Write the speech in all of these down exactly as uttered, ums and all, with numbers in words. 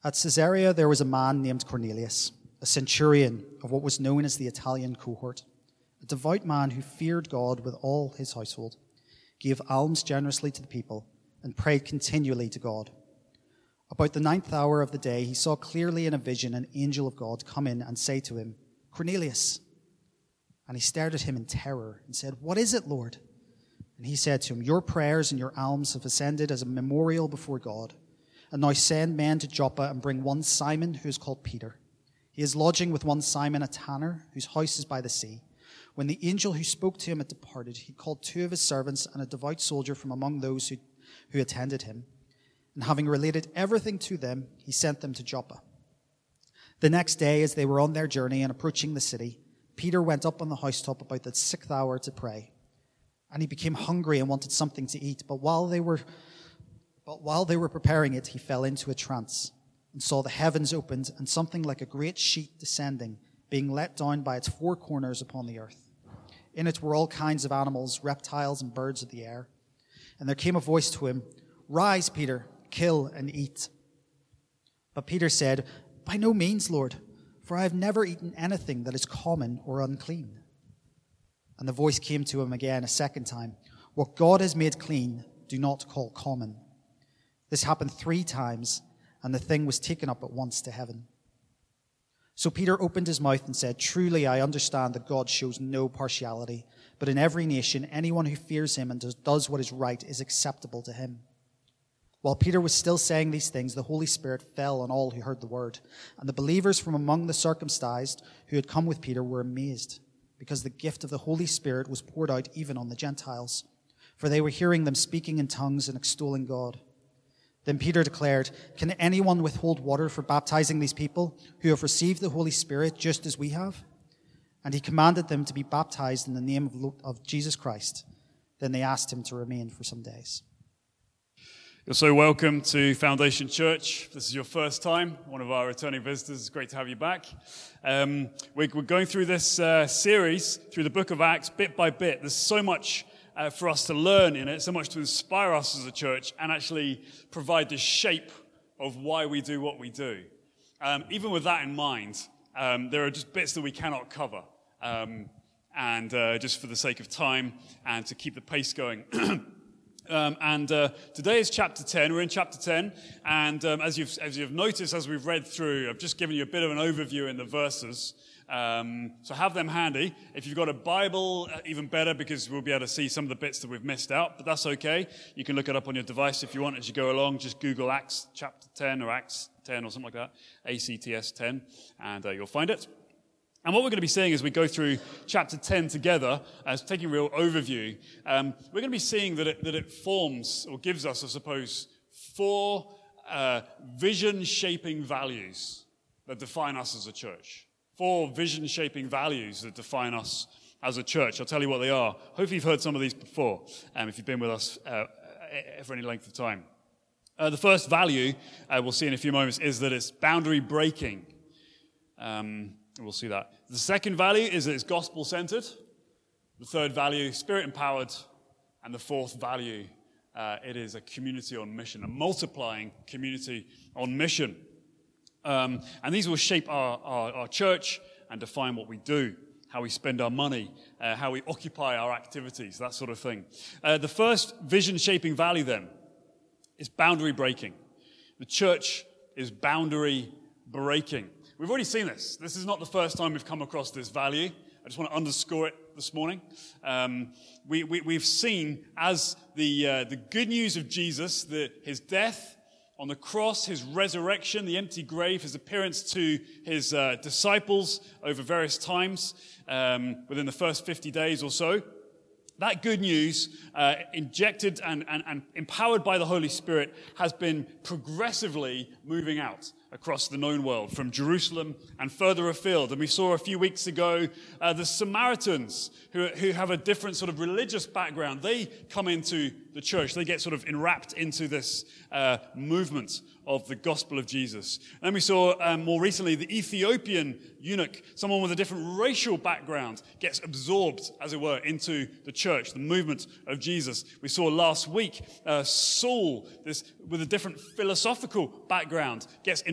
At Caesarea there was a man named Cornelius, a centurion of what was known as the Italian cohort, a devout man who feared God with all his household, gave alms generously to the people, and prayed continually to God. About the ninth hour of the day he saw clearly in a vision an angel of God come in and say to him, "Cornelius." And he stared at him in terror and said, "What is it, Lord?" And he said to him, "Your prayers and your alms have ascended as a memorial before God. And now send men to Joppa and bring one Simon, who is called Peter. He is lodging with one Simon, a tanner, whose house is by the sea." When the angel who spoke to him had departed, he called two of his servants and a devout soldier from among those who, who attended him. And having related everything to them, he sent them to Joppa. The next day, as they were on their journey and approaching the city, Peter went up on the housetop about the sixth hour to pray. And he became hungry and wanted something to eat. But while they were But while they were preparing it, he fell into a trance and saw the heavens opened and something like a great sheet descending, being let down by its four corners upon the earth. In it were all kinds of animals, reptiles, and birds of the air. And there came a voice to him, "Rise, Peter, kill and eat." But Peter said, "By no means, Lord, for I have never eaten anything that is common or unclean." And the voice came to him again a second time, "What God has made clean, do not call common." This happened three times, and the thing was taken up at once to heaven. So Peter opened his mouth and said, "Truly I understand that God shows no partiality, but in every nation anyone who fears him and does what is right is acceptable to him." While Peter was still saying these things, the Holy Spirit fell on all who heard the word. And the believers from among the circumcised who had come with Peter were amazed, because the gift of the Holy Spirit was poured out even on the Gentiles. For they were hearing them speaking in tongues and extolling God. Then Peter declared, "Can anyone withhold water for baptizing these people who have received the Holy Spirit just as we have?" And he commanded them to be baptized in the name of, of Jesus Christ. Then they asked him to remain for some days. You're so welcome to Foundation Church. If this is your first time, one of our returning visitors. It's great to have you back. Um, we're, we're going through this uh, series, through the book of Acts, bit by bit. There's so much Uh, for us to learn in it, so much to inspire us as a church and actually provide the shape of why we do what we do. Um, even with that in mind, um, there are just bits that we cannot cover. Um, and uh, just for the sake of time and to keep the pace going. um, and uh, today is chapter ten. We're in chapter ten. And um, as you've as you've noticed, as we've read through, I've just given you a bit of an overview in the verses. Um, so have them handy. If you've got a Bible, uh, even better, because we'll be able to see some of the bits that we've missed out, but that's okay. You can look it up on your device if you want as you go along. Just Google Acts chapter ten or Acts ten or something like that, A C T S ten, and uh, you'll find it. And what we're going to be seeing as we go through chapter ten together, as taking a real overview, um, we're going to be seeing that it, that it forms, or gives us, I suppose, four uh, vision-shaping values that define us as a church. Four vision-shaping values that define us as a church. I'll tell you what they are. Hopefully you've heard some of these before, um, if you've been with us uh, for any length of time. Uh, the first value, uh, we'll see in a few moments, is that it's boundary breaking. Um, we'll see that. The second value is that it's gospel-centered. The third value, spirit-empowered. And the fourth value, uh, it is a community on mission, a multiplying community on mission. Um, and these will shape our, our, our church and define what we do, how we spend our money, uh, how we occupy our activities, that sort of thing. Uh, the first vision-shaping value, then, is boundary breaking. The church is boundary breaking. We've already seen this. This is not the first time we've come across this value. I just want to underscore it this morning. Um, we, we, we've seen as the, uh, the good news of Jesus, the, his death, on the cross, his resurrection, the empty grave, his appearance to his uh, disciples over various times um, within the first fifty days or so. That good news, uh, injected and, and, and empowered by the Holy Spirit, has been progressively moving out across the known world, from Jerusalem and further afield. And we saw a few weeks ago uh, the Samaritans, who, who have a different sort of religious background. They come into the church. They get sort of enwrapped into this uh, movement of the gospel of Jesus. And we saw um, more recently the Ethiopian eunuch, someone with a different racial background, gets absorbed, as it were, into the church, the movement of Jesus. We saw last week uh, Saul, this with a different philosophical background, gets enwrapped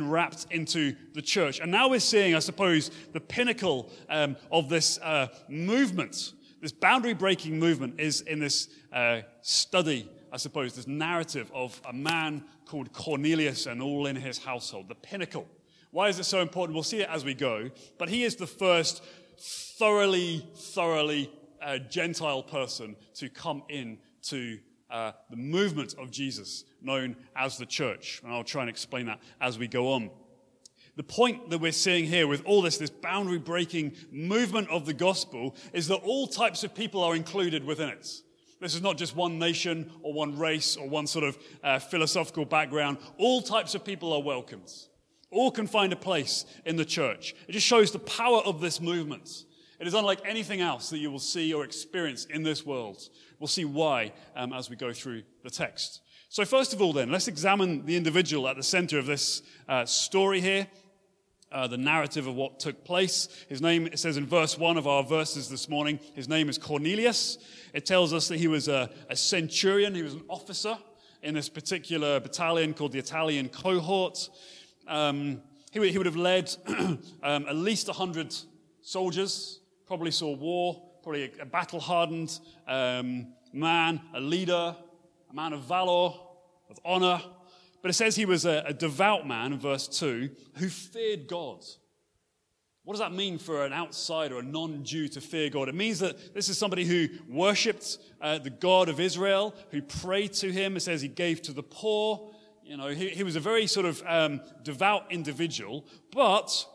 enwrapped into the church. And now we're seeing, I suppose, the pinnacle um, of this uh, movement, this boundary-breaking movement is in this uh, study, I suppose, this narrative of a man called Cornelius and all in his household, the pinnacle. Why is it so important? We'll see it as we go. But he is the first thoroughly, thoroughly uh, Gentile person to come in to uh, the movement of Jesus, known as the church. And I'll try and explain that as we go on. The point that we're seeing here with all this, this boundary-breaking movement of the gospel is that all types of people are included within it. This is not just one nation or one race or one sort of uh, philosophical background. All types of people are welcomed. All can find a place in the church. It just shows the power of this movement. It is unlike anything else that you will see or experience in this world. We'll see why um, as we go through the text. So first of all then, let's examine the individual at the center of this uh, story here, uh, the narrative of what took place. His name, it says in verse one of our verses this morning, his name is Cornelius. It tells us that he was a, a centurion, he was an officer in this particular battalion called the Italian cohort. Um, he, would, he would have led um, at least one hundred soldiers, probably saw war, probably a, a battle-hardened um, man, a leader, a man of valor, of honor. But it says he was a, a devout man, in verse two, who feared God. What does that mean for an outsider, a non-Jew, to fear God? It means that this is somebody who worshipped uh, the God of Israel, who prayed to him. It says he gave to the poor. You know, he, he was a very sort of um, devout individual, but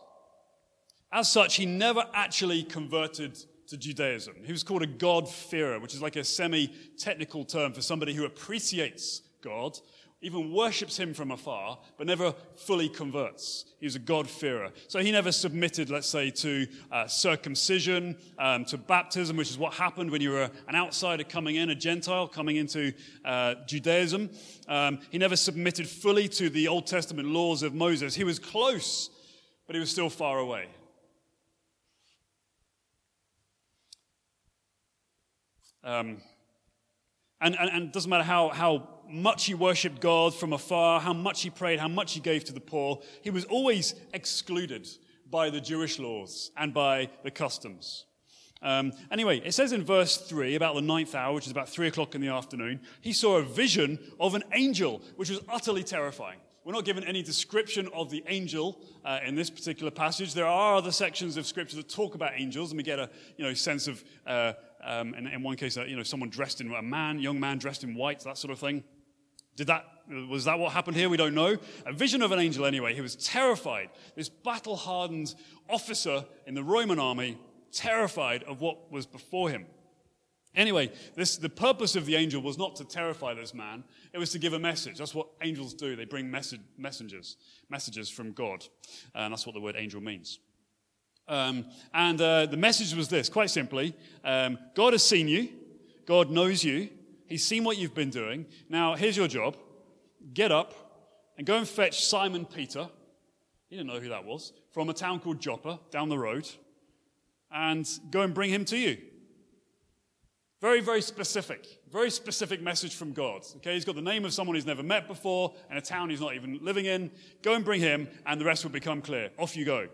as such, he never actually converted to Judaism. He was called a God-fearer, which is like a semi-technical term for somebody who appreciates God, even worships him from afar, but never fully converts. He was a God-fearer. So he never submitted, let's say, to uh, circumcision, um, to baptism, which is what happened when you were an outsider coming in, a Gentile coming into uh, Judaism. Um, he never submitted fully to the Old Testament laws of Moses. He was close, but he was still far away. Um, and, and, and it doesn't matter how, how much he worshipped God from afar, how much he prayed, how much he gave to the poor, he was always excluded by the Jewish laws and by the customs. Um, anyway, it says in verse three, about the ninth hour, which is about three o'clock in the afternoon, he saw a vision of an angel, which was utterly terrifying. We're not given any description of the angel uh, in this particular passage. There are other sections of Scripture that talk about angels, and we get a you know sense of, uh, um, in, in one case, uh, you know, someone dressed in a man, young man dressed in white, that sort of thing. Did that was that what happened here? We don't know. A vision of an angel, anyway. He was terrified. This battle-hardened officer in the Roman army, terrified of what was before him. Anyway, this, the purpose of the angel was not to terrify this man. It was to give a message. That's what angels do. They bring message, messengers, messages from God. And that's what the word angel means. Um, and uh, the message was this, quite simply. Um, God has seen you. God knows you. He's seen what you've been doing. Now, here's your job. Get up and go and fetch Simon Peter. You didn't know who that was. From a town called Joppa, down the road. And go and bring him to you. Very, very specific. Very specific message from God. Okay, he's got the name of someone he's never met before in a town he's not even living in. Go and bring him, and the rest will become clear. Off you go.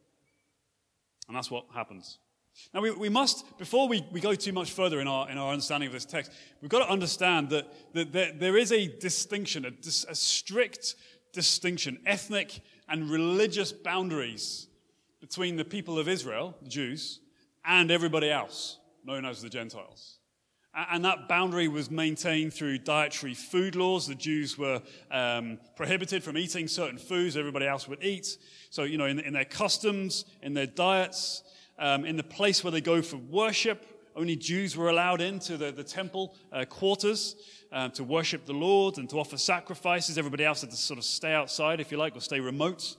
And that's what happens. Now, we, we must, before we, we go too much further in our in our understanding of this text, we've got to understand that, that there, there is a distinction, a, a strict distinction, ethnic and religious boundaries between the people of Israel, the Jews, and everybody else, known as the Gentiles. And that boundary was maintained through dietary food laws. The Jews were um, prohibited from eating certain foods everybody else would eat. So, you know, in, in their customs, in their diets, um, in the place where they go for worship, only Jews were allowed into the, the temple uh, quarters uh, to worship the Lord and to offer sacrifices. Everybody else had to sort of stay outside, if you like, or stay remote.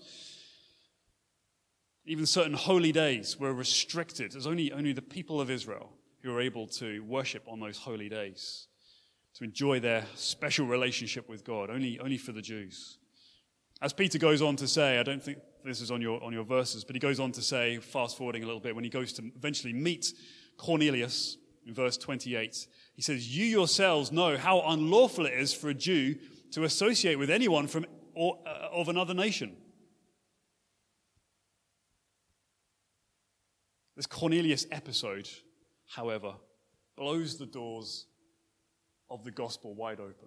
Even certain holy days were restricted. There's only, only the people of Israel who were able to worship on those holy days, to enjoy their special relationship with God, only, only for the Jews. As Peter goes on to say, I don't think this is on your, on your verses, but he goes on to say, fast forwarding a little bit, when he goes to eventually meet Cornelius in verse twenty-eight, he says, "You yourselves know how unlawful it is for a Jew to associate with anyone from or, uh, of another nation." This Cornelius episode, however, blows the doors of the gospel wide open.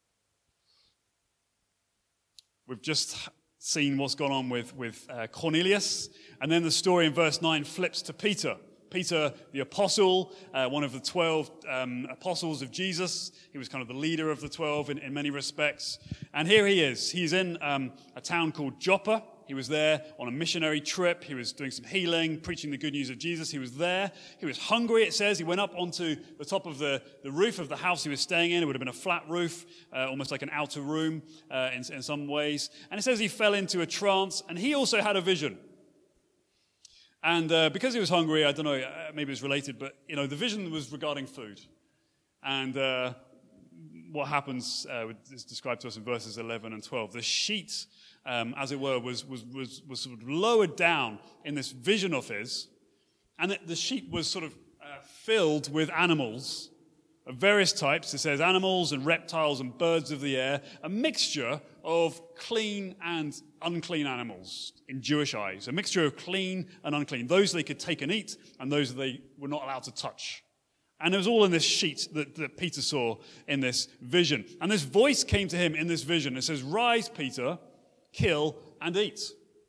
We've just seen what's gone on with, with uh, Cornelius, and then the story in verse nine flips to Peter. Peter, the apostle, uh, one of the twelve um, apostles of Jesus. He was kind of the leader of the twelve in, in many respects. And here he is. He's in um, a town called Joppa. He was there on a missionary trip. He was doing some healing, preaching the good news of Jesus. He was there. He was hungry, it says. He went up onto the top of the, the roof of the house he was staying in. It would have been a flat roof, uh, almost like an outer room uh, in, in some ways. And it says he fell into a trance, and he also had a vision. And uh, because he was hungry, I don't know, uh, maybe it's related, but, you know, the vision was regarding food. And uh, what happens uh, is described to us in verses eleven and twelve. The sheet, um, as it were, was, was, was, was sort of lowered down in this vision of his. And it, the sheet was sort of uh, filled with animals of various types. It says animals and reptiles and birds of the air, a mixture of clean and unclean animals in Jewish eyes, a mixture of clean and unclean, those they could take and eat and those they were not allowed to touch. And it was all in this sheet that, that Peter saw in this vision. And this voice came to him in this vision. It says, "Rise, Peter, kill and eat."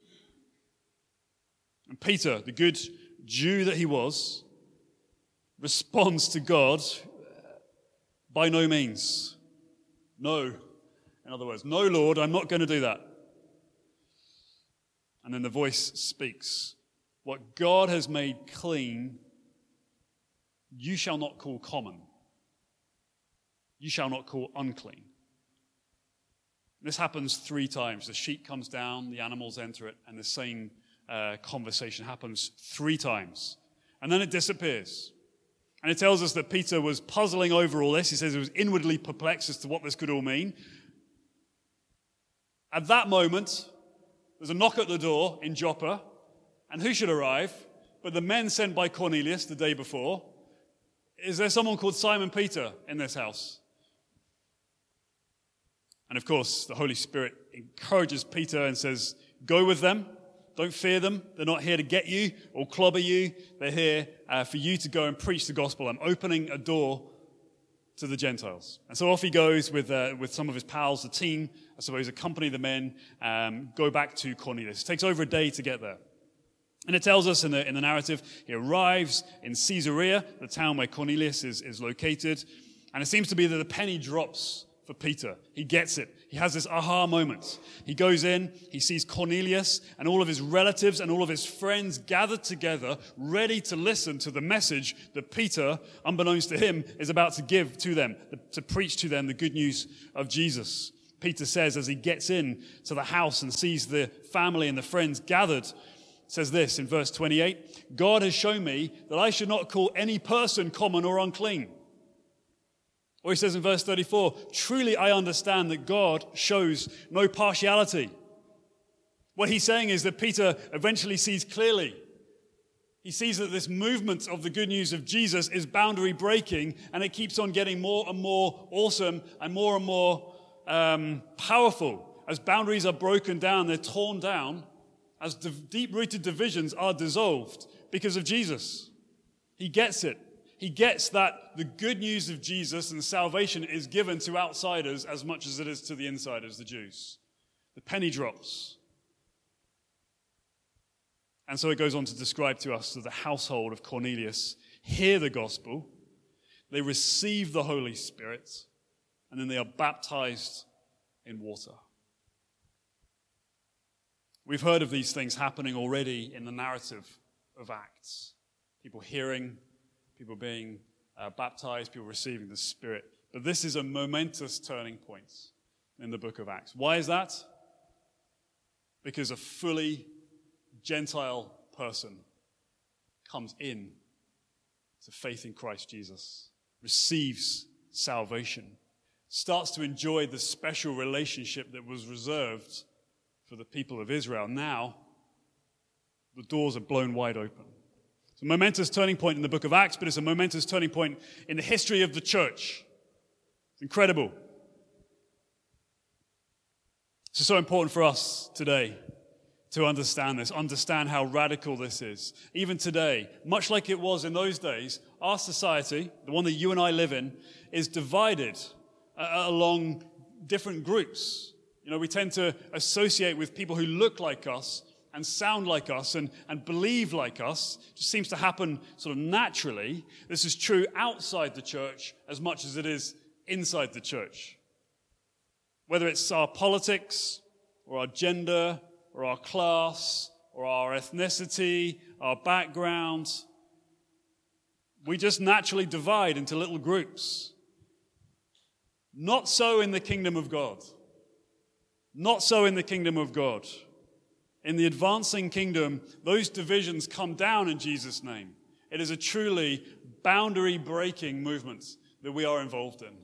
And Peter, the good Jew that he was, responds to God, "By no means. No." In other words, "No, Lord, I'm not going to do that." And then the voice speaks, "What God has made clean, you shall not call common. You shall not call unclean." This happens three times. The sheet comes down, the animals enter it, and the same uh, conversation happens three times. And then it disappears. And it tells us that Peter was puzzling over all this. He says he was inwardly perplexed as to what this could all mean. At that moment, there's a knock at the door in Joppa, and who should arrive but the men sent by Cornelius the day before? Is there someone called Simon Peter in this house? And of course, the Holy Spirit encourages Peter and says, "Go with them. Don't fear them. They're not here to get you or clobber you. They're here uh, for you to go and preach the gospel. I'm opening a door to the Gentiles." And so off he goes with uh, with some of his pals, the team, I suppose, accompany the men, um, go back to Cornelius. It takes over a day to get there. And it tells us in the in the narrative, he arrives in Caesarea, the town where Cornelius is, is located. And it seems to be that the penny drops for Peter. He gets it. He has this aha moment. He goes in, he sees Cornelius and all of his relatives and all of his friends gathered together, ready to listen to the message that Peter, unbeknownst to him, is about to give to them, to preach to them the good news of Jesus. Peter says as he gets in to the house and sees the family and the friends gathered, says this in verse twenty-eight, "God has shown me that I should not call any person common or unclean." Or he says in verse thirty-four, "Truly I understand that God shows no partiality." What he's saying is that Peter eventually sees clearly. He sees that this movement of the good news of Jesus is boundary breaking, and it keeps on getting more and more awesome and more and more um, powerful. As boundaries are broken down, they're torn down, as deep-rooted divisions are dissolved because of Jesus. He gets it. He gets that the good news of Jesus and salvation is given to outsiders as much as it is to the insiders, the Jews. The penny drops. And so it goes on to describe to us that the household of Cornelius hear the gospel, they receive the Holy Spirit, and then they are baptized in water. We've heard of these things happening already in the narrative of Acts. People hearing, people being uh, baptized, people receiving the Spirit. But this is a momentous turning point in the book of Acts. Why is that? Because a fully Gentile person comes in to faith in Christ Jesus, receives salvation, starts to enjoy the special relationship that was reserved for the people of Israel. Now, the doors are blown wide open. It's a momentous turning point in the book of Acts, but it's a momentous turning point in the history of the church. It's incredible. This is so important for us today to understand this, understand how radical this is. Even today, much like it was in those days, our society, the one that you and I live in, is divided uh, along different groups. You know, we tend to associate with people who look like us and sound like us and, and believe like us. It just seems to happen sort of naturally. This is true outside the church as much as it is inside the church. Whether it's our politics or our gender or our class or our ethnicity, our background, we just naturally divide into little groups. Not so in the kingdom of God. Not so in the kingdom of God. In the advancing kingdom, those divisions come down in Jesus' name. It is a truly boundary-breaking movement that we are involved in.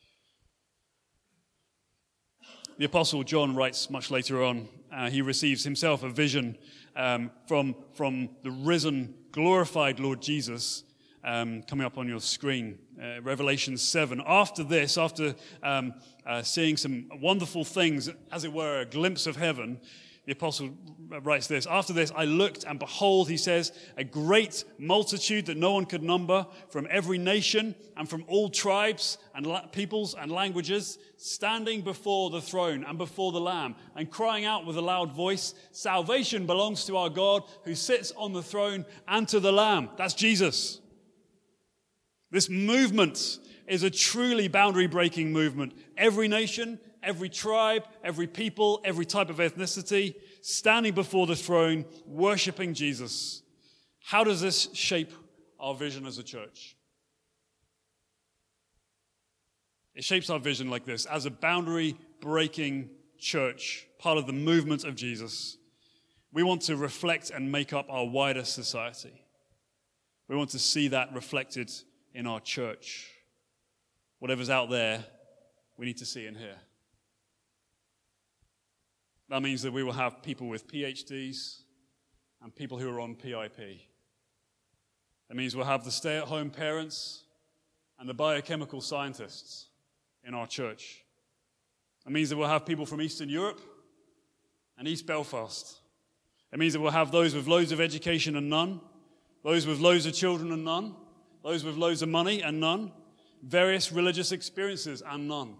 The Apostle John writes much later on, uh, he receives himself a vision um, from, from the risen, glorified Lord Jesus, um, coming up on your screen, uh, Revelation seven. After this, after um, uh, seeing some wonderful things, as it were, a glimpse of heaven, the apostle writes this, after this I looked, and behold, he says, a great multitude that no one could number, from every nation and from all tribes and la- peoples and languages, standing before the throne and before the Lamb, and crying out with a loud voice, salvation belongs to our God who sits on the throne and to the Lamb. That's Jesus. This movement is a truly boundary-breaking movement. Every nation, every tribe, every people, every type of ethnicity, standing before the throne, worshiping Jesus. How does this shape our vision as a church? It shapes our vision like this. As a boundary-breaking church, part of the movement of Jesus, we want to reflect and make up our wider society. We want to see that reflected in our church. Whatever's out there, we need to see in here. That means that we will have people with P H Ds and people who are on P I P. That means we'll have the stay-at-home parents and the biochemical scientists in our church. That means that we'll have people from Eastern Europe and East Belfast. It means that we'll have those with loads of education and none, those with loads of children and none, those with loads of money and none, various religious experiences and none.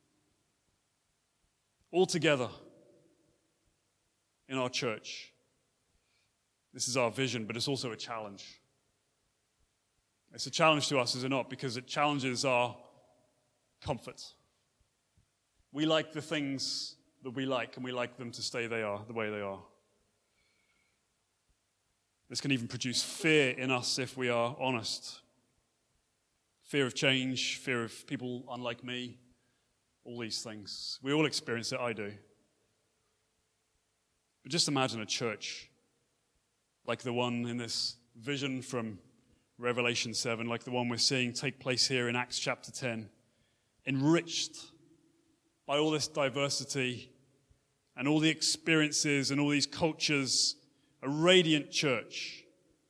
All together in our church. This is our vision, but it's also a challenge. It's a challenge to us, is it not? Because it challenges our comfort. We like the things that we like, and we like them to stay they are, the way they are. This can even produce fear in us if we are honest. Fear of change, fear of people unlike me, all these things. We all experience it, I do. But just imagine a church like the one in this vision from Revelation seven, like the one we're seeing take place here in Acts chapter ten, enriched by all this diversity and all the experiences and all these cultures, a radiant church.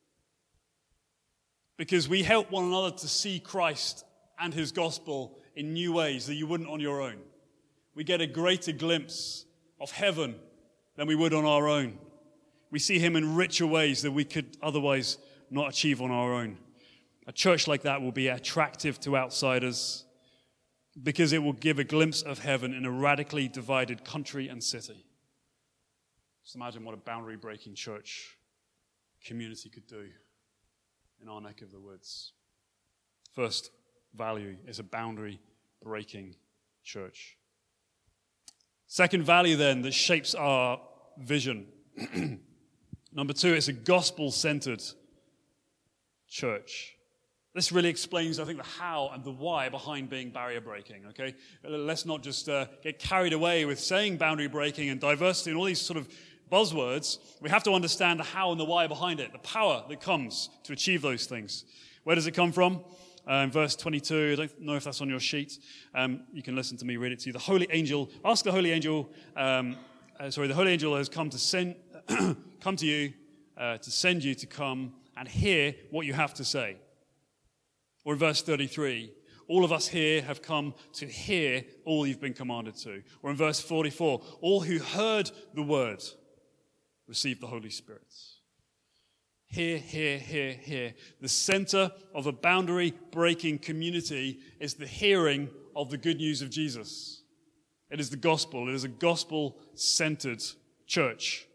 Because we help one another to see Christ and his gospel in new ways that you wouldn't on your own. We get a greater glimpse of heaven than we would on our own. We see him in richer ways that we could otherwise not achieve on our own. A church like that will be attractive to outsiders because it will give a glimpse of heaven in a radically divided country and city. Just imagine what a boundary-breaking church community could do in our neck of the woods. First value is a boundary-breaking church. Second value then that shapes our vision. Number two, it's a gospel-centered church. This really explains, I think, the how and the why behind being barrier breaking, okay? Let's not just uh, get carried away with saying boundary breaking and diversity and all these sort of buzzwords. We have to understand the how and the why behind it, the power that comes to achieve those things. Where does it come from? Uh, in verse twenty-two, I don't know if that's on your sheet. Um, you can listen to me read it to you. The holy angel, ask the holy angel, um, uh, sorry, the holy angel has come to send, come to you, uh, to send you to come and hear what you have to say. Or in verse thirty-three, all of us here have come to hear all you've been commanded to. Or in verse forty-four, all who heard the word receive the Holy Spirit. Here, here, here, here. The center of a boundary-breaking community is the hearing of the good news of Jesus. It is the gospel. It is a gospel-centered church.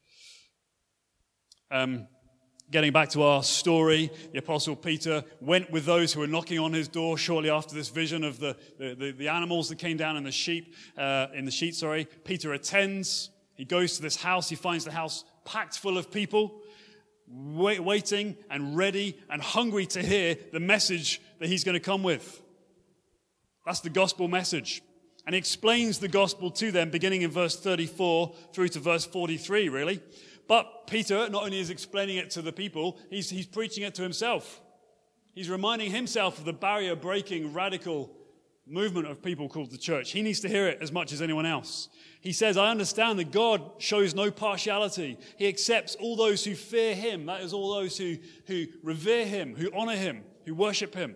Um, getting back to our story, the Apostle Peter went with those who were knocking on his door shortly after this vision of the, the, the, the animals that came down in the sheep, uh, in the sheet, sorry. Peter attends. He goes to this house. He finds the house packed full of people, wait, waiting and ready and hungry to hear the message that he's going to come with. That's the gospel message. And he explains the gospel to them, beginning in verse thirty-four through to verse forty-three, really. But Peter not only is explaining it to the people, he's, he's preaching it to himself. He's reminding himself of the barrier-breaking, radical movement of people called the church. He needs to hear it as much as anyone else. He says, I understand that God shows no partiality. He accepts all those who fear him. That is, all those who, who revere him, who honor him, who worship him.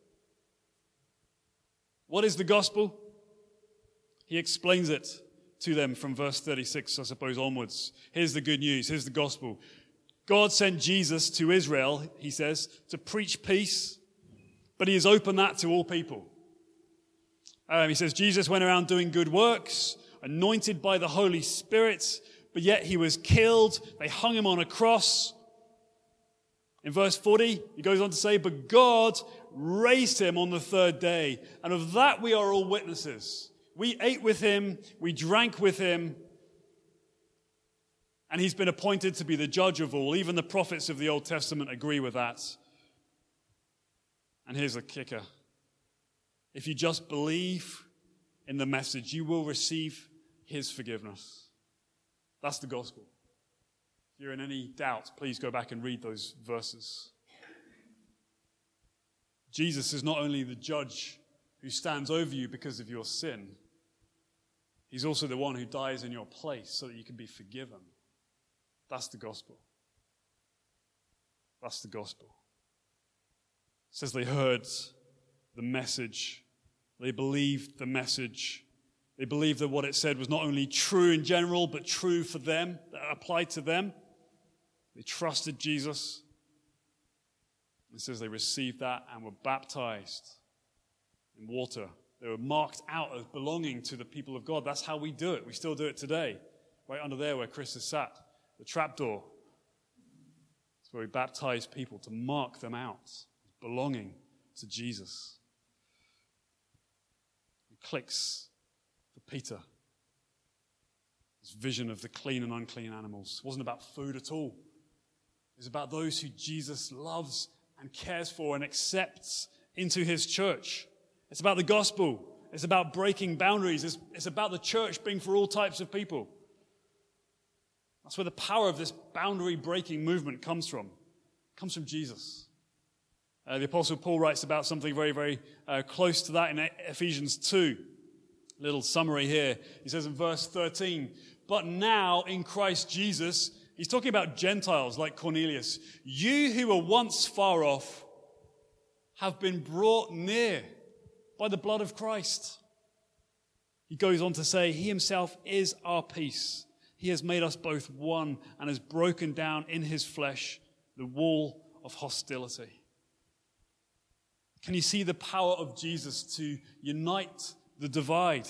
What is the gospel? He explains it to them from verse thirty-six, I suppose, onwards. Here's the good news. Here's the gospel. God sent Jesus to Israel, he says, to preach peace, but he has opened that to all people. Um, he says, Jesus went around doing good works, anointed by the Holy Spirit, but yet he was killed. They hung him on a cross. In verse forty, he goes on to say, but God raised him on the third day, and of that we are all witnesses. We ate with him, we drank with him, and he's been appointed to be the judge of all. Even the prophets of the Old Testament agree with that. And here's the kicker. If you just believe in the message, you will receive his forgiveness. That's the gospel. If you're in any doubt, please go back and read those verses. Jesus is not only the judge who stands over you because of your sin, he's also the one who dies in your place so that you can be forgiven. That's the gospel. That's the gospel. It says they heard the message. They believed the message. They believed that what it said was not only true in general, but true for them, that applied to them. They trusted Jesus. It says they received that and were baptized in water. They were marked out as belonging to the people of God. That's how we do it. We still do it today. Right under there where Chris is sat, the trapdoor. It's where we baptize people to mark them out as belonging to Jesus. It clicks for Peter. This vision of the clean and unclean animals. It wasn't about food at all. It was about those who Jesus loves and cares for and accepts into his church. It's about the gospel. It's about breaking boundaries. It's, it's about the church being for all types of people. That's where the power of this boundary-breaking movement comes from. It comes from Jesus. Uh, the Apostle Paul writes about something very, very uh, close to that in Ephesians two. A little summary here. He says in verse thirteen, but now in Christ Jesus, he's talking about Gentiles like Cornelius. You who were once far off have been brought near by the blood of Christ. He goes on to say, he himself is our peace. He has made us both one and has broken down in his flesh the wall of hostility. Can you see the power of Jesus to unite the divide?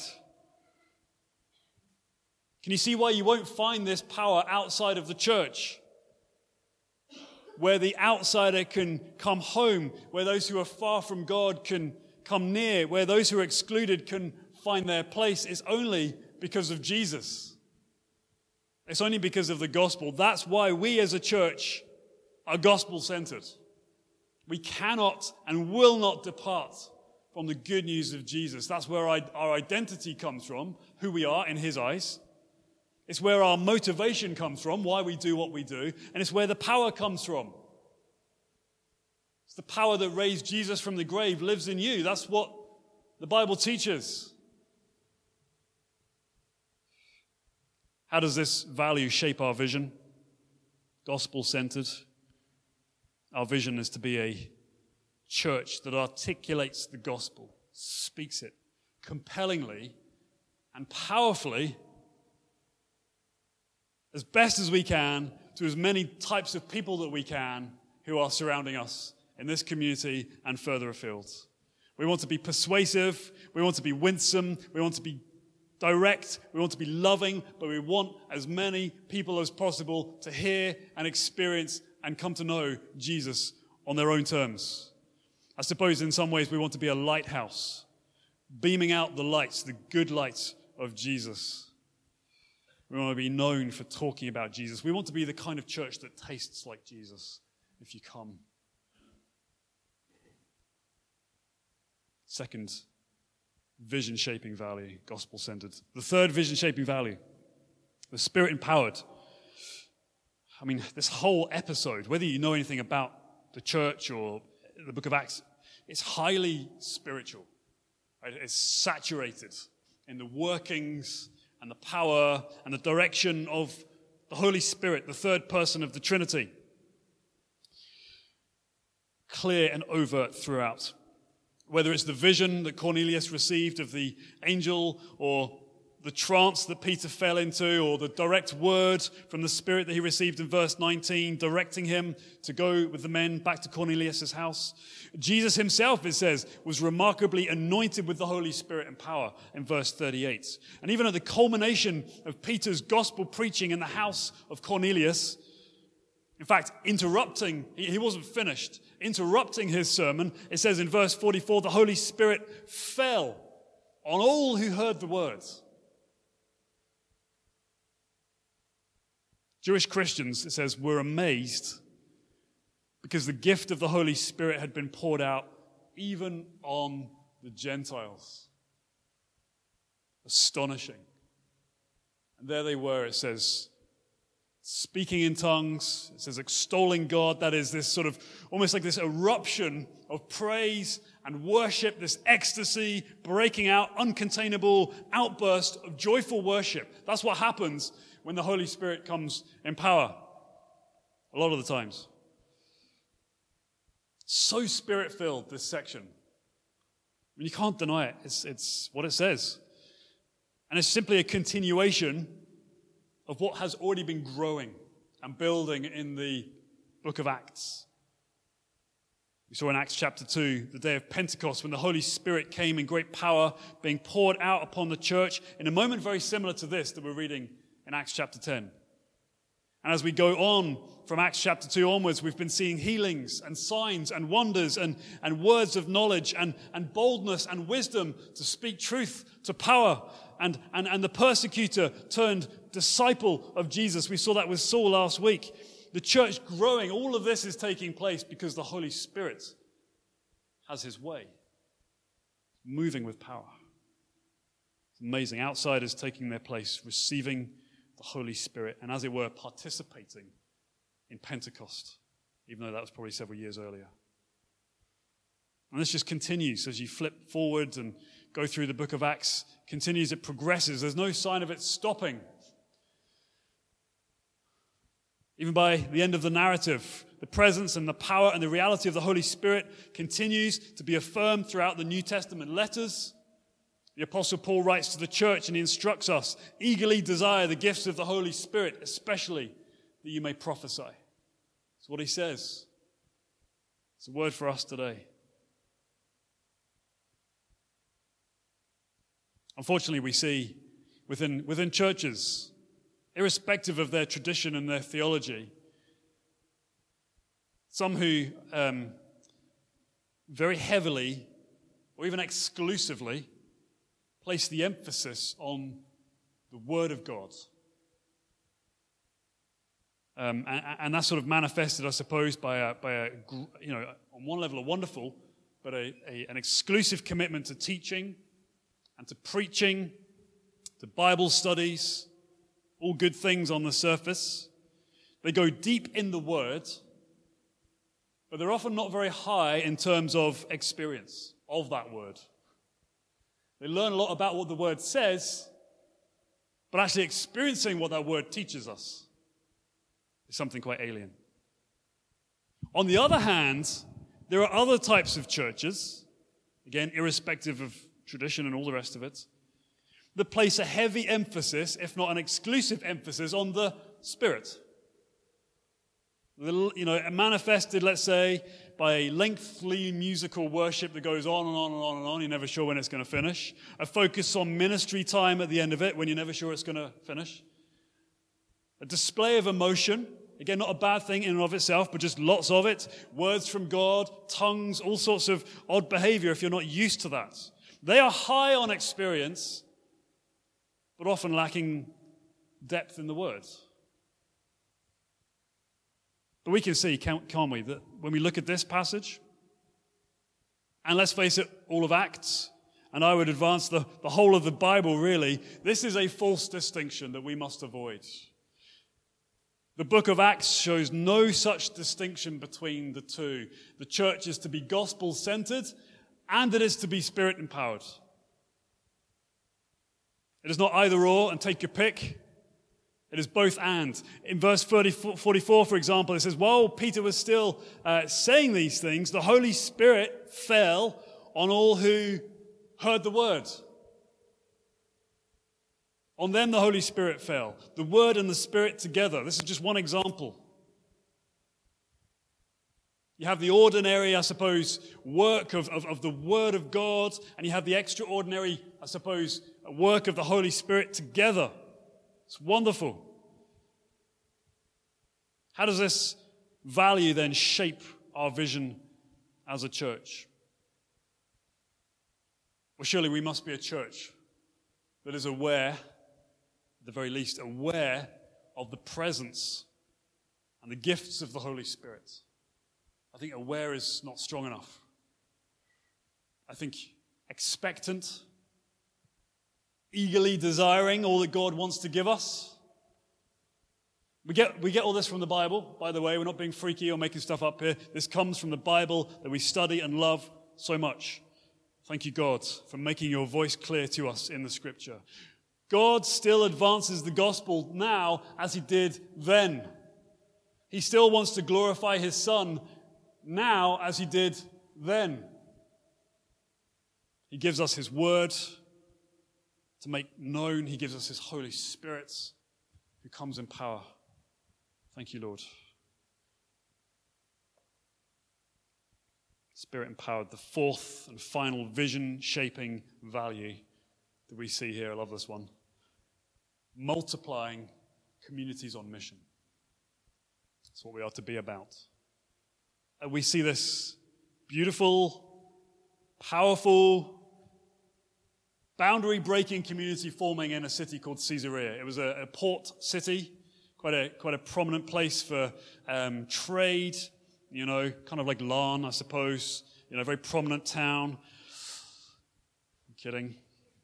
Can you see why you won't find this power outside of the church? Where the outsider can come home, where those who are far from God can come near, where those who are excluded can find their place, is only because of Jesus. It's only because of the gospel. That's why we as a church are gospel-centered. We cannot and will not depart from the good news of Jesus. That's where our identity comes from, who we are in his eyes. It's where our motivation comes from, why we do what we do. And it's where the power comes from. It's the power that raised Jesus from the grave lives in you. That's what the Bible teaches. How does this value shape our vision? Gospel-centered. Our vision is to be a church that articulates the gospel, speaks it compellingly and powerfully, as best as we can to as many types of people that we can who are surrounding us in this community and further afield. We want to be persuasive, we want to be winsome, we want to be direct, we want to be loving, but we want as many people as possible to hear and experience and come to know Jesus on their own terms. I suppose in some ways we want to be a lighthouse, beaming out the lights, the good lights of Jesus. We want to be known for talking about Jesus. We want to be the kind of church that tastes like Jesus if you come. Second, vision-shaping value, gospel-centered. The third vision-shaping value, the Spirit-empowered. I mean, this whole episode, whether you know anything about the church or the book of Acts, it's highly spiritual. Right? It's saturated in the workings and the power and the direction of the Holy Spirit, the third person of the Trinity. Clear and overt throughout. Whether it's the vision that Cornelius received of the angel, or the trance that Peter fell into, or the direct word from the Spirit that he received in verse nineteen, directing him to go with the men back to Cornelius' house. Jesus himself, it says, was remarkably anointed with the Holy Spirit and power in verse thirty-eight. And even at the culmination of Peter's gospel preaching in the house of Cornelius, in fact, interrupting, he wasn't finished, interrupting his sermon, it says in verse forty-four, the Holy Spirit fell on all who heard the words. Jewish Christians, it says, were amazed because the gift of the Holy Spirit had been poured out even on the Gentiles. Astonishing. And there they were, it says, speaking in tongues, it says extolling God. That is this sort of, almost like this eruption of praise and worship, this ecstasy, breaking out, uncontainable outburst of joyful worship. That's what happens when the Holy Spirit comes in power, a lot of the times. So Spirit-filled, this section. I mean, you can't deny it. It's, it's what it says. And it's simply a continuation of what has already been growing and building in the book of Acts. We saw in Acts chapter two, the day of Pentecost, when the Holy Spirit came in great power, being poured out upon the church in a moment very similar to this that we're reading in Acts chapter ten. And as we go on from Acts chapter two onwards, we've been seeing healings and signs and wonders and, and words of knowledge and, and boldness and wisdom to speak truth to power. And, and, and the persecutor turned disciple of Jesus. We saw that with Saul last week. The church growing, all of this is taking place because the Holy Spirit has his way, moving with power. It's amazing. Outsiders taking their place, receiving the Holy Spirit, and as it were, participating in Pentecost, even though that was probably several years earlier. And this just continues as you flip forward and go through the book of Acts, continues, it progresses. There's no sign of it stopping. Even by the end of the narrative, the presence and the power and the reality of the Holy Spirit continues to be affirmed throughout the New Testament letters. The Apostle Paul writes to the church and he instructs us, eagerly desire the gifts of the Holy Spirit, especially that you may prophesy. That's what he says. It's a word for us today. Unfortunately, we see within, within churches, irrespective of their tradition and their theology, some who um, very heavily or even exclusively place the emphasis on the Word of God. Um, and, and that's sort of manifested, I suppose, by a, by a, you know, on one level a wonderful, but a, a, an exclusive commitment to teaching and to preaching, to Bible studies, all good things on the surface. They go deep in the Word, but they're often not very high in terms of experience of that Word. They learn a lot about what the Word says, but actually experiencing what that Word teaches us is something quite alien. On the other hand, there are other types of churches, again, irrespective of tradition and all the rest of it, that place a heavy emphasis, if not an exclusive emphasis, on the Spirit. The, you know, manifested, let's say, by a lengthy musical worship that goes on and on and on and on. You're never sure when it's going to finish. A focus on ministry time at the end of it when you're never sure it's going to finish. A display of emotion. Again, not a bad thing in and of itself, but just lots of it. Words from God, tongues, all sorts of odd behavior if you're not used to that. They are high on experience, but often lacking depth in the words. But we can see, can't, can't we, that when we look at this passage, and let's face it, all of Acts, and I would advance the, the whole of the Bible really, this is a false distinction that we must avoid. The book of Acts shows no such distinction between the two. The church is to be gospel-centered, and it is to be spirit-empowered. It is not either or, and take your pick. It is both and. In verse forty-four, for example, it says, while Peter was still uh, saying these things, the Holy Spirit fell on all who heard the word. On them the Holy Spirit fell. The Word and the Spirit together. This is just one example. You have the ordinary, I suppose, work of, of, of the Word of God, and you have the extraordinary, I suppose, work of the Holy Spirit together. It's wonderful. How does this value then shape our vision as a church? Well, surely we must be a church that is aware, at the very least, aware of the presence and the gifts of the Holy Spirit. I think aware is not strong enough. I think expectant, eagerly desiring all that God wants to give us. We get, we get all this from the Bible, by the way. We're not being freaky or making stuff up here. This comes from the Bible that we study and love so much. Thank you, God, for making your voice clear to us in the Scripture. God still advances the gospel now as he did then. He still wants to glorify his Son now as he did then. He gives us his word to make known. He gives us his Holy Spirit who comes in power. Thank you, Lord. Spirit empowered, the fourth and final vision shaping value that we see here. I love this one. Multiplying communities on mission. That's what we are to be about. And we see this beautiful, powerful, boundary-breaking community forming in a city called Caesarea. It was a, a port city, quite a quite a prominent place for um, trade. You know, kind of like Larn, I suppose. You know, a very prominent town. I'm kidding.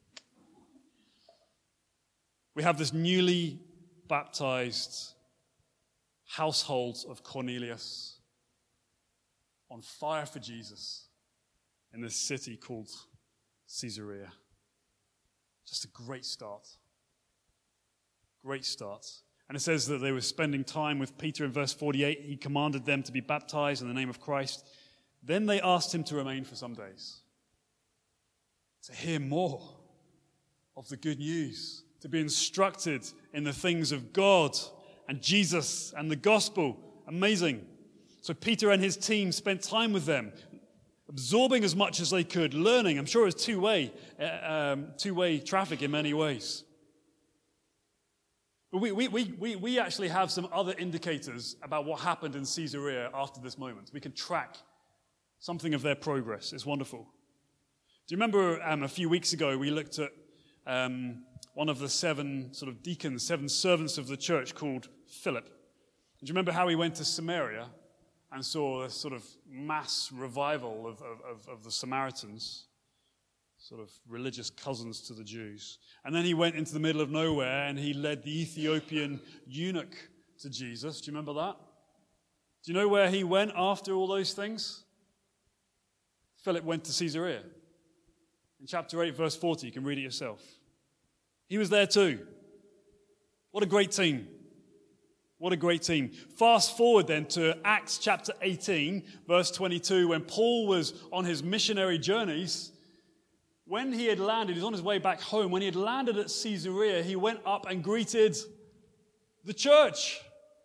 We have this newly baptized household of Cornelius on fire for Jesus in this city called Caesarea. Just a great start. Great start. And it says that they were spending time with Peter in verse forty-eight. He commanded them to be baptized in the name of Christ. Then they asked him to remain for some days, to hear more of the good news, to be instructed in the things of God and Jesus and the gospel. Amazing. So Peter and his team spent time with them, absorbing as much as they could, learning. I'm sure it was two-way, uh, um, two-way traffic in many ways. But we, we, we, we, we actually have some other indicators about what happened in Caesarea after this moment. We can track something of their progress. It's wonderful. Do you remember um, a few weeks ago we looked at um, one of the seven sort of deacons, seven servants of the church called Philip? Do you remember how he went to Samaria and saw this sort of mass revival of, of, of the Samaritans, sort of religious cousins to the Jews? And then he went into the middle of nowhere and he led the Ethiopian eunuch to Jesus. Do you remember that? Do you know where he went after all those things? Philip went to Caesarea. In chapter eight, verse forty, you can read it yourself. He was there too. What a great team. What a great team. Fast forward then to Acts chapter eighteen, verse twenty-two, when Paul was on his missionary journeys. When he had landed, he was on his way back home. When he had landed at Caesarea, he went up and greeted The church.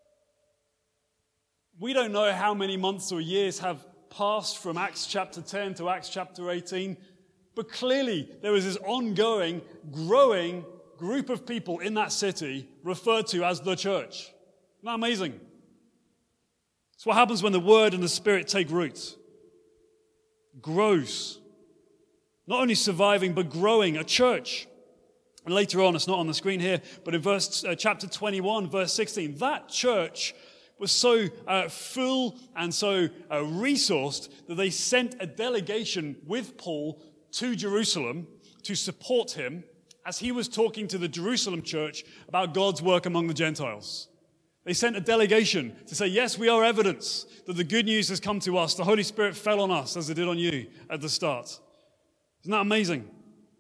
We don't know how many months or years have passed from Acts chapter ten to Acts chapter eighteen, but clearly there is this ongoing, growing group of people in that city referred to as the church. Isn't that amazing? It's what happens when the Word and the Spirit take root. It grows. Not only surviving, but growing. A church. And later on, it's not on the screen here, but in verse uh, chapter twenty-one, verse sixteen, that church was so uh, full and so uh, resourced that they sent a delegation with Paul to Jerusalem to support him as he was talking to the Jerusalem church about God's work among the Gentiles. They sent a delegation to say, yes, we are evidence that the good news has come to us. The Holy Spirit fell on us as it did on you at the start. Isn't that amazing?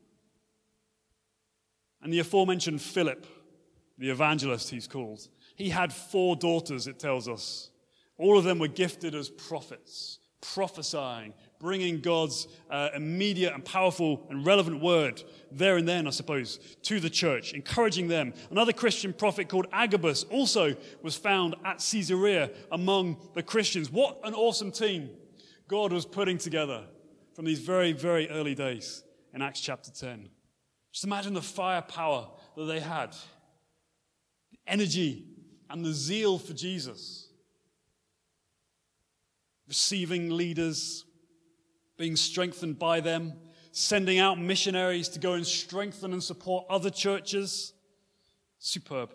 And the aforementioned Philip, the evangelist he's called, he had four daughters, it tells us. All of them were gifted as prophets, prophesying, bringing God's uh, immediate and powerful and relevant word there and then, I suppose, to the church, encouraging them. Another Christian prophet called Agabus also was found at Caesarea among the Christians. What an awesome team God was putting together from these very, very early days in Acts chapter ten. Just imagine the firepower that they had, the energy and the zeal for Jesus. Receiving leaders, being strengthened by them, sending out missionaries to go and strengthen and support other churches. Superb.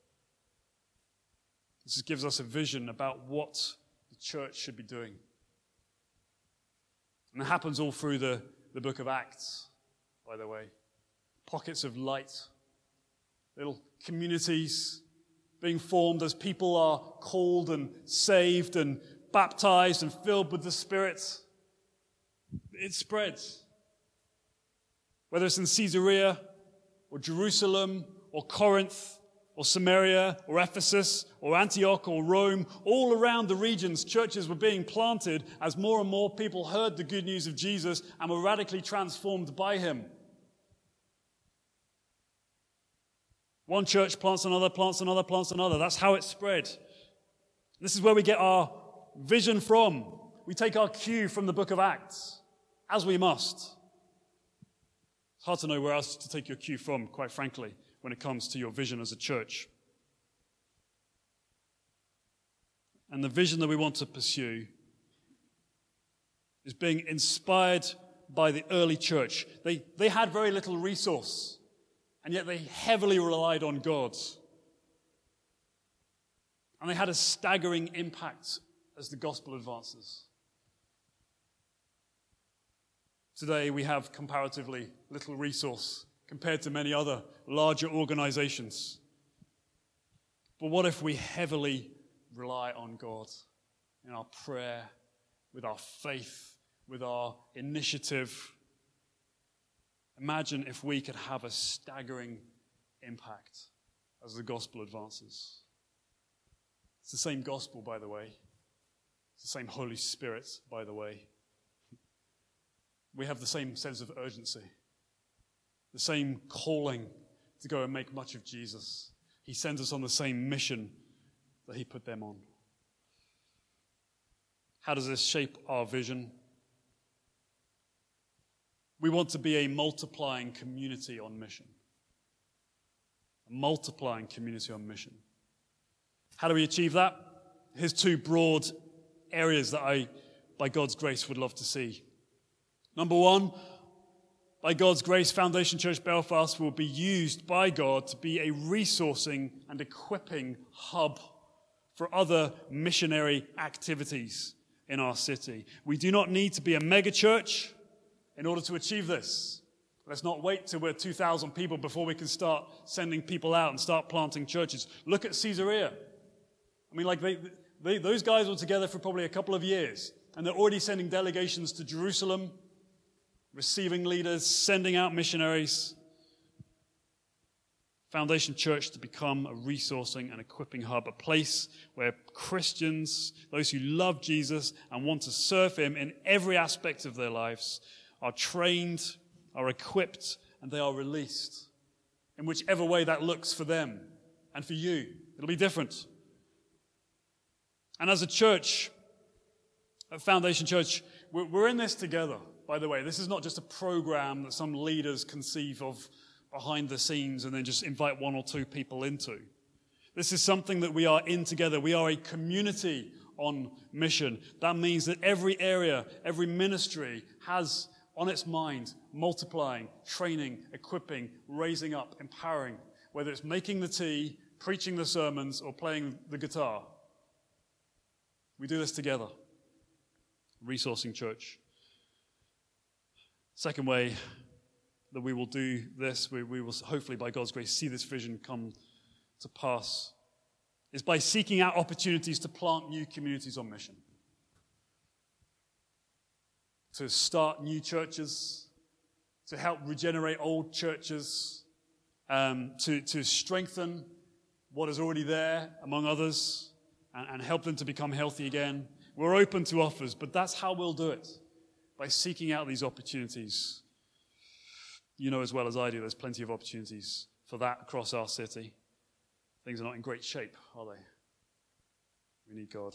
This gives us a vision about what the church should be doing. And it happens all through the, the book of Acts, by the way. Pockets of light, little communities being formed as people are called and saved and baptized and filled with the Spirit. It spreads. Whether it's in Caesarea or Jerusalem or Corinth or Samaria or Ephesus or Antioch or Rome, all around the regions, churches were being planted as more and more people heard the good news of Jesus and were radically transformed by him. One church plants another, plants another, plants another. That's how it spread. This is where we get our vision from. We take our cue from the book of Acts, as we must. It's hard to know where else to take your cue from, quite frankly, when it comes to your vision as a church. And the vision that we want to pursue is being inspired by the early church. They, they had very little resource, and yet they heavily relied on God. And they had a staggering impact as the gospel advances. Today we have comparatively little resource compared to many other larger organizations. But what if we heavily rely on God in our prayer, with our faith, with our initiative? Imagine if we could have a staggering impact as the gospel advances. It's the same gospel, by the way. It's the same Holy Spirit, by the way. We have the same sense of urgency, the same calling to go and make much of Jesus. He sends us on the same mission that he put them on. How does this shape our vision? We want to be a multiplying community on mission. A multiplying community on mission. How do we achieve that? Here's two broad areas that I, by God's grace, would love to see. Number one, by God's grace, Foundation Church Belfast will be used by God to be a resourcing and equipping hub for other missionary activities in our city. We do not need to be a mega church in order to achieve this. Let's not wait till we're two thousand people before we can start sending people out and start planting churches. Look at Caesarea. I mean, like they, they, those guys were together for probably a couple of years, and they're already sending delegations to Jerusalem, receiving leaders, sending out missionaries. Foundation Church to become a resourcing and equipping hub, a place where Christians, those who love Jesus and want to serve him in every aspect of their lives, are trained, are equipped, and they are released in whichever way that looks for them and for you. It'll be different. And as a church, at Foundation Church, we're, we're in this together, by the way. This is not just a program that some leaders conceive of behind the scenes and then just invite one or two people into. This is something that we are in together. We are a community on mission. That means that every area, every ministry has on its mind multiplying, training, equipping, raising up, empowering, whether it's making the tea, preaching the sermons, or playing the guitar. We do this together. Resourcing church. Second way that we will do this, we, we will hopefully by God's grace see this vision come to pass, is by seeking out opportunities to plant new communities on mission. To start new churches, to help regenerate old churches, um, to, to strengthen what is already there, among others, and, and help them to become healthy again. We're open to offers, but that's how we'll do it, by seeking out these opportunities. You know as well as I do, there's plenty of opportunities for that across our city. Things are not in great shape, are they? We need God.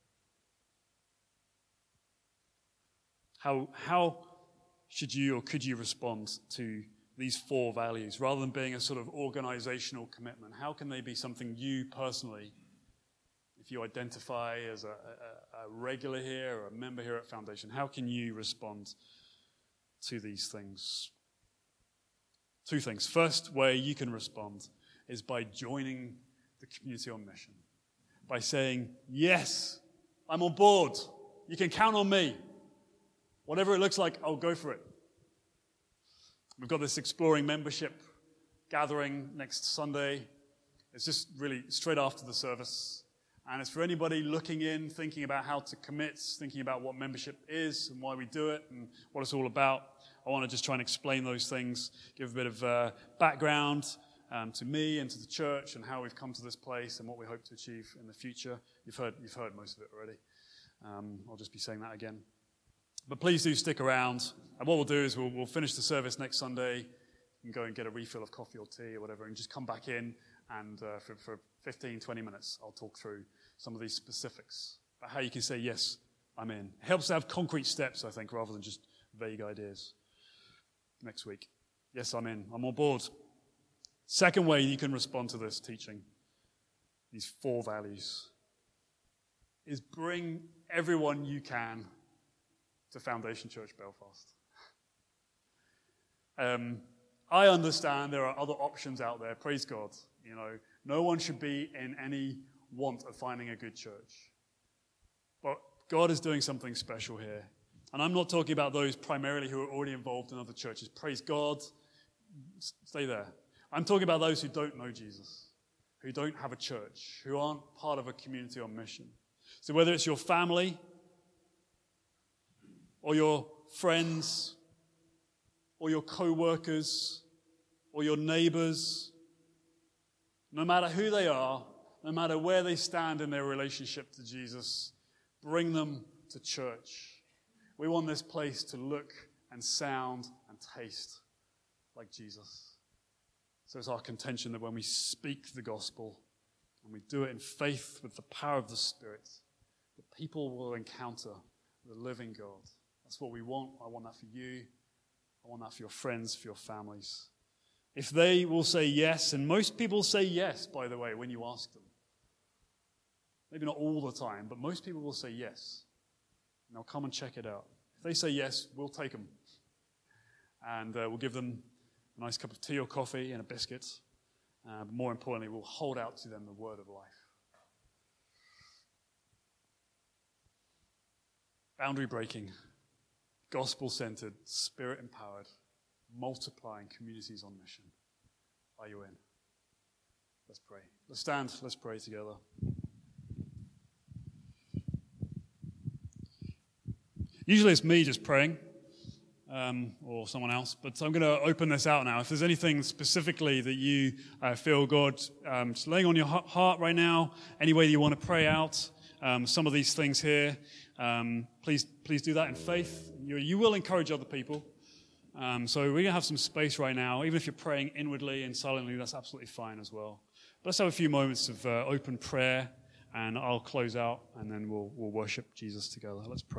How, how should you or could you respond to these four values rather than being a sort of organizational commitment? How can they be something you personally, if you identify as a, a, a regular here or a member here at Foundation, how can you respond to these things? Two things. First way you can respond is by joining the community on mission. By saying, yes, I'm on board. You can count on me. Whatever it looks like, I'll go for it. We've got this Exploring Membership gathering next Sunday. It's just really straight after the service. And it's for anybody looking in, thinking about how to commit, thinking about what membership is and why we do it and what it's all about. I want to just try and explain those things, give a bit of uh, background um, to me and to the church and how we've come to this place and what we hope to achieve in the future. You've heard, you've heard most of it already. Um, I'll just be saying that again. But please do stick around. And what we'll do is we'll, we'll finish the service next Sunday. You can go and get a refill of coffee or tea or whatever and just come back in. And uh, for, for fifteen, twenty minutes, I'll talk through some of these specifics about how you can say, yes, I'm in. It helps to have concrete steps, I think, rather than just vague ideas. Next week. Yes, I'm in. I'm on board. Second way you can respond to this teaching, these four values, is bring everyone you can to Foundation Church Belfast. Um, I understand there are other options out there. Praise God. You know, no one should be in any want of finding a good church. But God is doing something special here. And I'm not talking about those primarily who are already involved in other churches. Praise God. Stay there. I'm talking about those who don't know Jesus, who don't have a church, who aren't part of a community on mission. So whether it's your family or your friends or your co-workers or your neighbors, no matter who they are, no matter where they stand in their relationship to Jesus, bring them to church. We want this place to look and sound and taste like Jesus. So it's our contention that when we speak the gospel and we do it in faith with the power of the Spirit, that people will encounter the living God. That's what we want. I want that for you. I want that for your friends, for your families. If they will say yes, and most people say yes, by the way, when you ask them. Maybe not all the time, but most people will say yes. And they'll come and check it out. If they say yes, we'll take them. And uh, we'll give them a nice cup of tea or coffee and a biscuit. Uh, but more importantly, we'll hold out to them the word of life. Boundary breaking, gospel-centered, spirit-empowered, multiplying communities on mission. Are you in? Let's pray. Let's stand. Let's pray together. Usually it's me just praying, um, or someone else, but I'm going to open this out now. If there's anything specifically that you uh, feel God um, just laying on your heart right now, any way that you want to pray out, um, some of these things here, um, please please do that in faith. You, you will encourage other people. Um, so we're going to have some space right now. Even if you're praying inwardly and silently, that's absolutely fine as well. let's have a few moments of uh, open prayer, and I'll close out, and then we'll, we'll worship Jesus together. Let's pray.